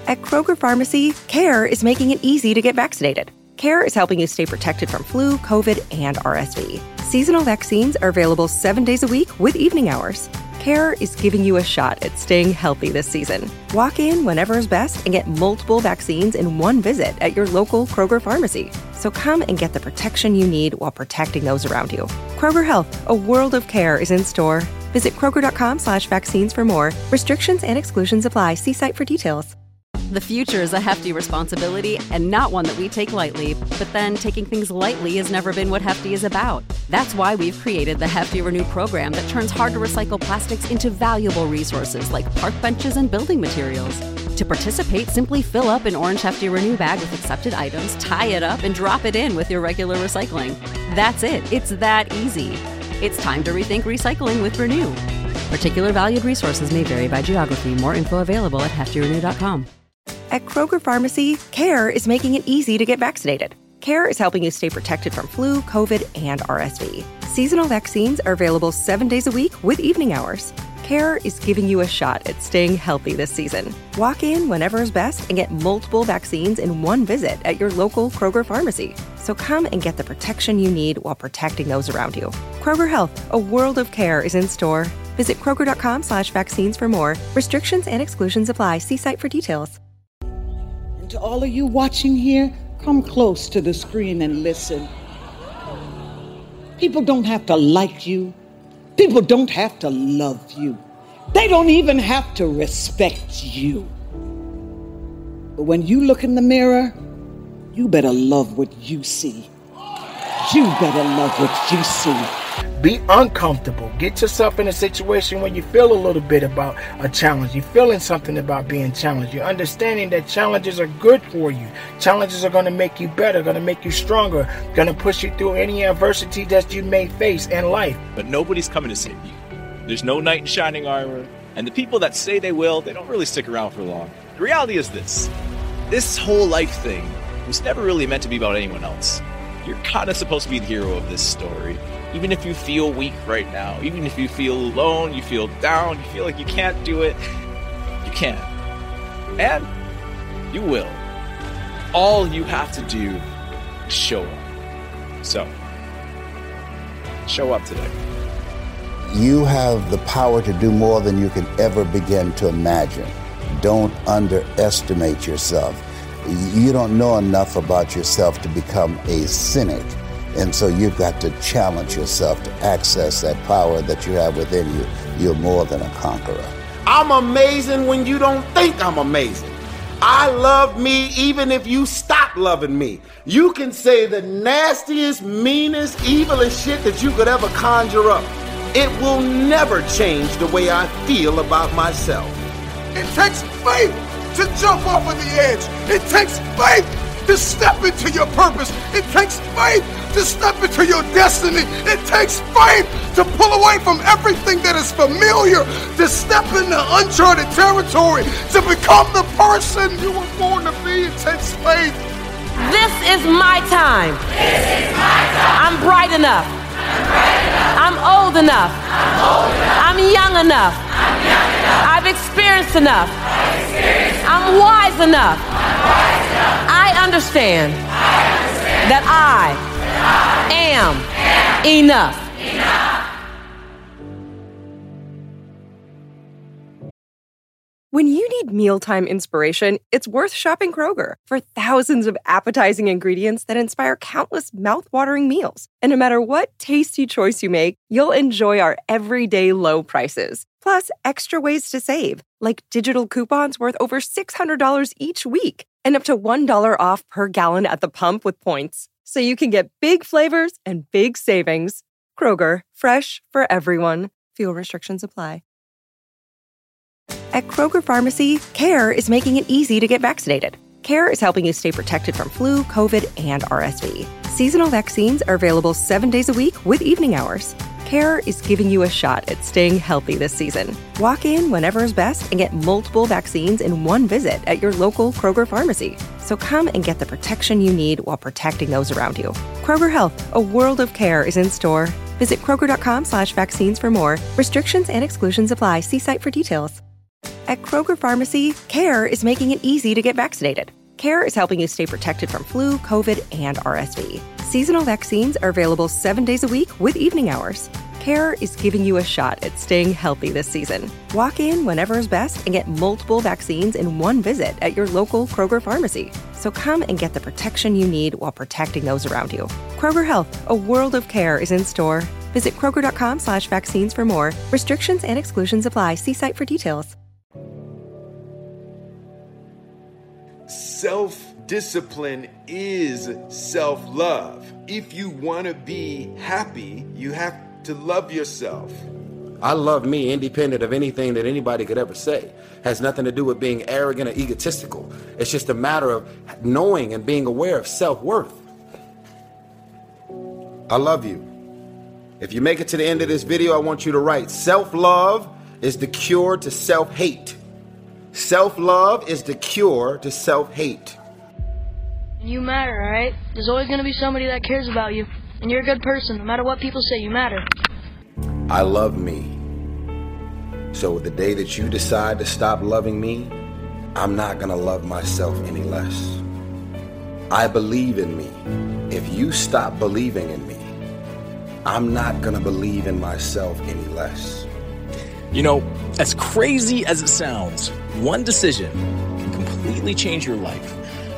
At Kroger Pharmacy, CARE is making it easy to get vaccinated. CARE is helping you stay protected from flu, COVID, and RSV. Seasonal vaccines are available 7 days a week with evening hours. CARE is giving you a shot at staying healthy this season. Walk in whenever is best and get multiple vaccines in one visit at your local Kroger pharmacy. So come and get the protection you need while protecting those around you. Kroger Health, a world of care is in store. Visit Kroger.com/vaccines for more. Restrictions and exclusions apply. See site for details. The future is a hefty responsibility and not one that we take lightly. But then taking things lightly has never been what Hefty is about. That's why we've created the Hefty Renew program that turns hard-to-recycle plastics into valuable resources like park benches and building materials. To participate, simply fill up an orange Hefty Renew bag with accepted items, tie it up, and drop it in with your regular recycling. That's it. It's that easy. It's time to rethink recycling with Renew. Particular valued resources may vary by geography. More info available at heftyrenew.com. At Kroger Pharmacy, CARE is making it easy to get vaccinated. CARE is helping you stay protected from flu, COVID, and RSV. Seasonal vaccines are available 7 days a week with evening hours. CARE is giving you a shot at staying healthy this season. Walk in whenever is best and get multiple vaccines in one visit at your local Kroger pharmacy. So come and get the protection you need while protecting those around you. Kroger Health, a world of care is in store. Visit Kroger.com/vaccines for more. Restrictions and exclusions apply. See site for details. And to all of you watching here, come close to the screen and listen. People don't have to like you. People don't have to love you. They don't even have to respect you. But when you look in the mirror, you better love what you see. You better love what you see. Be uncomfortable. Get yourself in a situation where you feel a little bit about a challenge. You're feeling something about being challenged. You're understanding that challenges are good for you. Challenges are going to make you better, going to make you stronger, going to push you through any adversity that you may face in life. But nobody's coming to save you. There's no knight in shining armor. And the people that say they will, they don't really stick around for long. The reality is this whole life thing was never really meant to be about anyone else. You're kind of supposed to be the hero of this story. Even if you feel weak right now, even if you feel alone, you feel down, you feel like you can't do it, you can. And you will. All you have to do is show up. So, show up today. You have the power to do more than you can ever begin to imagine. Don't underestimate yourself. You don't know enough about yourself to become a cynic. And so you've got to challenge yourself to access that power that you have within you. You're more than a conqueror. I'm amazing when you don't think I'm amazing. I love me even if you stop loving me. You can say the nastiest, meanest, evilest shit that you could ever conjure up. It will never change the way I feel about myself. It takes faith to jump off of the edge. It takes faith to step into your purpose. It takes faith to step into your destiny. It takes faith to pull away from everything that is familiar, to step into uncharted territory, to become the person you were born to be. It takes faith. This is my time. This is my time. I'm bright enough. I'm old enough. I'm young enough. I've experienced enough. I'm wise enough. I understand that I am enough. When you need mealtime inspiration, it's worth shopping Kroger for thousands of appetizing ingredients that inspire countless mouth-watering meals. And no matter what tasty choice you make, you'll enjoy our everyday low prices. Plus, extra ways to save, like digital coupons worth over $600 each week and up to $1 off per gallon at the pump with points. So you can get big flavors and big savings. Kroger, fresh for everyone. Fuel restrictions apply. At Kroger Pharmacy, CARE is making it easy to get vaccinated. CARE is helping you stay protected from flu, COVID, and RSV. Seasonal vaccines are available 7 days a week with evening hours. CARE is giving you a shot at staying healthy this season. Walk in whenever is best and get multiple vaccines in one visit at your local Kroger pharmacy. So come and get the protection you need while protecting those around you. Kroger Health, a world of care is in store. Visit Kroger.com/vaccines for more. Restrictions and exclusions apply. See site for details. At Kroger Pharmacy, CARE is making it easy to get vaccinated. CARE is helping you stay protected from flu, COVID, and RSV. Seasonal vaccines are available 7 days a week with evening hours. CARE is giving you a shot at staying healthy this season. Walk in whenever is best and get multiple vaccines in one visit at your local Kroger Pharmacy. So come and get the protection you need while protecting those around you. Kroger Health, a world of care is in store. Visit Kroger.com/vaccines for more. Restrictions and exclusions apply. See site for details. Self-discipline is self-love. If you want to be happy, you have to love yourself. I love me independent of anything that anybody could ever say. Has nothing to do with being arrogant or egotistical. It's just a matter of knowing and being aware of self-worth. I love you. If you make it to the end of this video, I want you to write, self-love is the cure to self-hate. Self-love is the cure to self-hate. You matter, alright? There's always going to be somebody that cares about you. And you're a good person. No matter what people say, you matter. I love me. So the day that you decide to stop loving me, I'm not going to love myself any less. I believe in me. If you stop believing in me, I'm not going to believe in myself any less. You know, as crazy as it sounds, one decision can completely change your life.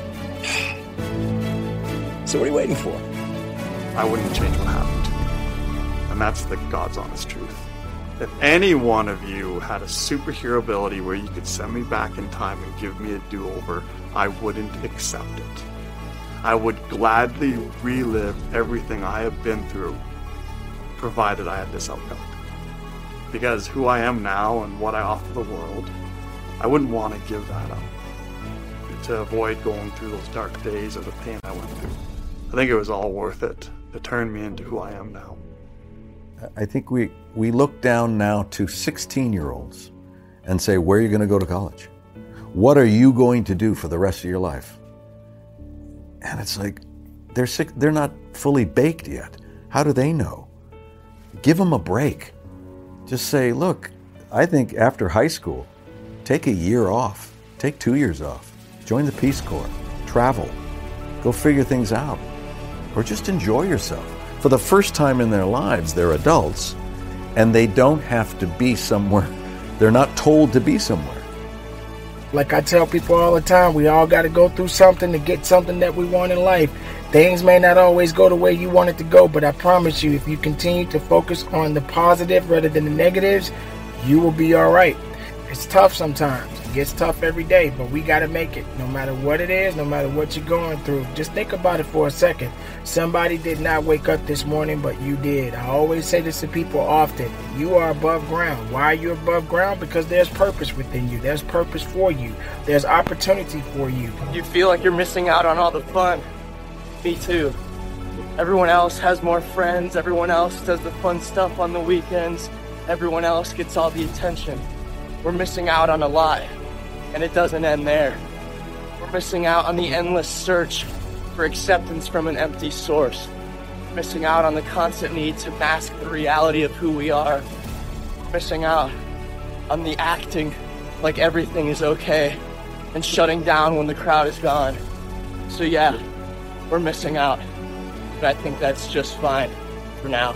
So what are you waiting for? I wouldn't change what happened. And that's the God's honest truth. If any one of you had a superhero ability where you could send me back in time and give me a do-over, I wouldn't accept it. I would gladly relive everything I have been through, provided I had this outcome. Because who I am now and what I offer the world, I wouldn't want to give that up to avoid going through those dark days of the pain I went through. I think it was all worth it to turn me into who I am now. I think we look down now to 16-year-olds and say, where are you going to go to college? What are you going to do for the rest of your life? And it's like, they're not fully baked yet. How do they know? Give them a break. Just say, look, I think after high school, take a year off, take 2 years off, join the Peace Corps, travel, go figure things out, or just enjoy yourself. For the first time in their lives, they're adults, and they don't have to be somewhere. They're not told to be somewhere. Like I tell people all the time, we all got to go through something to get something that we want in life. Things may not always go the way you want it to go, but I promise you, if you continue to focus on the positive rather than the negatives, you will be all right. It's tough sometimes. It gets tough every day, but we got to make it. No matter what it is, no matter what you're going through, just think about it for a second. Somebody did not wake up this morning, but you did. I always say this to people often. You are above ground. Why are you above ground? Because there's purpose within you. There's purpose for you. There's opportunity for you. You feel like you're missing out on all the fun. Me too. Everyone else has more friends. Everyone else does the fun stuff on the weekends. Everyone else gets all the attention. We're missing out on a lot, and it doesn't end there. We're missing out on the endless search for acceptance from an empty source. We're missing out on the constant need to mask the reality of who we are. We're missing out on the acting like everything is okay and shutting down when the crowd is gone. So yeah, we're missing out, but I think that's just fine for now.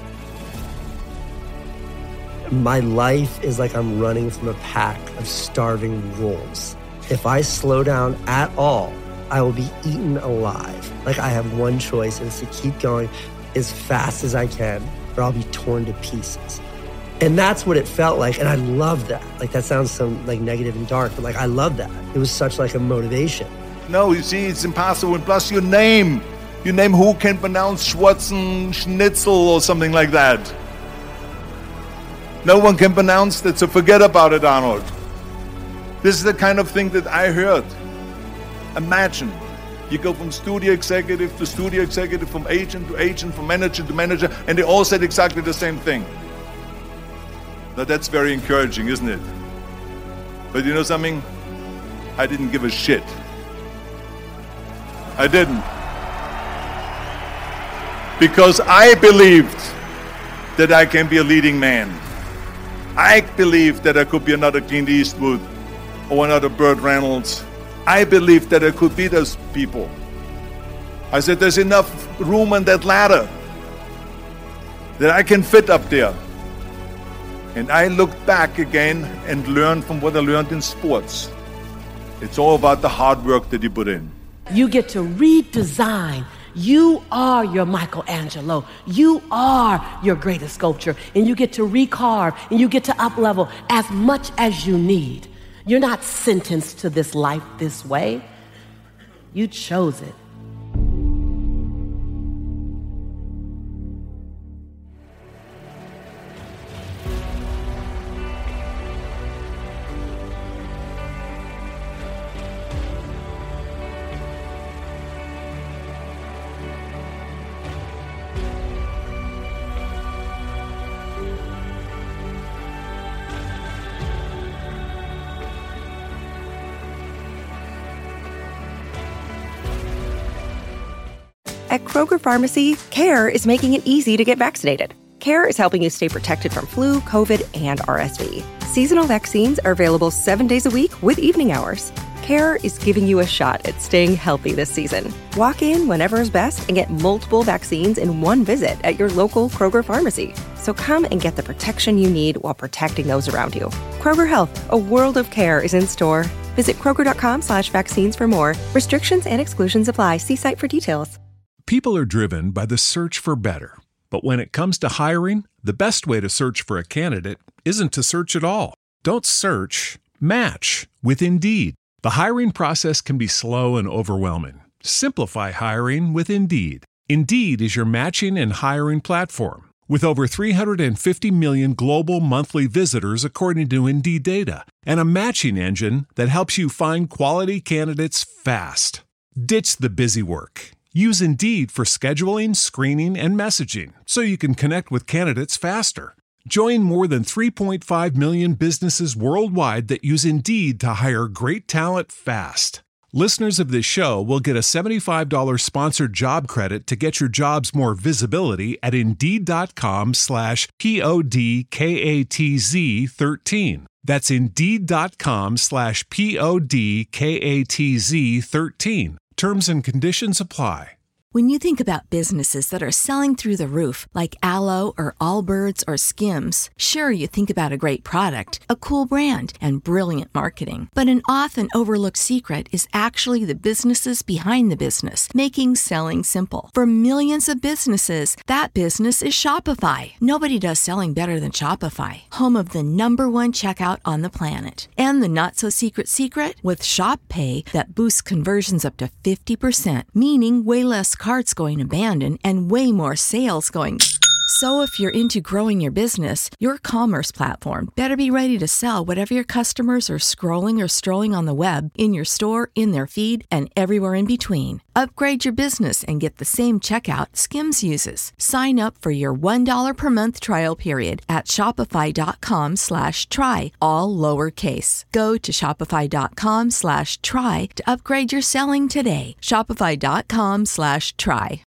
My life is like I'm running from a pack of starving wolves. If I slow down at all, I will be eaten alive. Like I have one choice, and it's to keep going as fast as I can, or I'll be torn to pieces. And that's what it felt like, and I love that. Like that sounds so like negative and dark, but like I love that. It was such like a motivation. No, you see, it's impossible. And plus your name who can pronounce Schwarzen Schnitzel or something like that. No one can pronounce that, so forget about it, Arnold. This is the kind of thing that I heard. Imagine, you go from studio executive to studio executive, from agent to agent, from manager to manager, and they all said exactly the same thing. Now that's very encouraging, isn't it? But you know something? I didn't give a shit. I didn't. Because I believed that I can be a leading man. I believe that there could be another Clint Eastwood or another Burt Reynolds. I believe that there could be those people. I said, there's enough room on that ladder that I can fit up there. And I looked back again and learned from what I learned in sports. It's all about the hard work that you put in. You get to redesign. You are your Michelangelo. You are your greatest sculpture. And you get to recarve and you get to up-level as much as you need. You're not sentenced to this life this way. You chose it. At Kroger Pharmacy, CARE is making it easy to get vaccinated. CARE is helping you stay protected from flu, COVID, and RSV. Seasonal vaccines are available 7 days a week with evening hours. CARE is giving you a shot at staying healthy this season. Walk in whenever is best and get multiple vaccines in one visit at your local Kroger Pharmacy. So come and get the protection you need while protecting those around you. Kroger Health, a world of care is in store. Visit Kroger.com/vaccines for more. Restrictions and exclusions apply. See site for details. People are driven by the search for better. But when it comes to hiring, the best way to search for a candidate isn't to search at all. Don't search, match with Indeed. The hiring process can be slow and overwhelming. Simplify hiring with Indeed. Indeed is your matching and hiring platform. With over 350 million global monthly visitors according to Indeed data, and a matching engine that helps you find quality candidates fast. Ditch the busy work. Use Indeed for scheduling, screening, and messaging so you can connect with candidates faster. Join more than 3.5 million businesses worldwide that use Indeed to hire great talent fast. Listeners of this show will get a $75 sponsored job credit to get your jobs more visibility at Indeed.com/PODKATZ13. That's Indeed.com/PODKATZ13. Terms and conditions apply. When you think about businesses that are selling through the roof, like Aloe or Allbirds or Skims, sure, you think about a great product, a cool brand, and brilliant marketing. But an often overlooked secret is actually the businesses behind the business, making selling simple. For millions of businesses, that business is Shopify. Nobody does selling better than Shopify, home of the #1 checkout on the planet. And the not-so-secret secret? With Shop Pay that boosts conversions up to 50%, meaning way less carts going abandoned and way more sales going. So if you're into growing your business, your commerce platform better be ready to sell whatever your customers are scrolling or strolling on the web, in your store, in their feed, and everywhere in between. Upgrade your business and get the same checkout Skims uses. Sign up for your $1 per month trial period at shopify.com/try, all lowercase. Go to shopify.com/try to upgrade your selling today. Shopify.com/try.